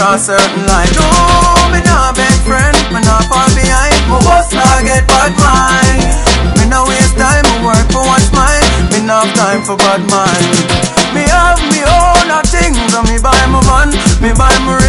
draw certain line. No, me not beg friend, me not far behind. My boss not get bad mind. Me no waste time, me work for what's mine. Me not have time for bad mind. Me have me own things, and me buy my van, me buy my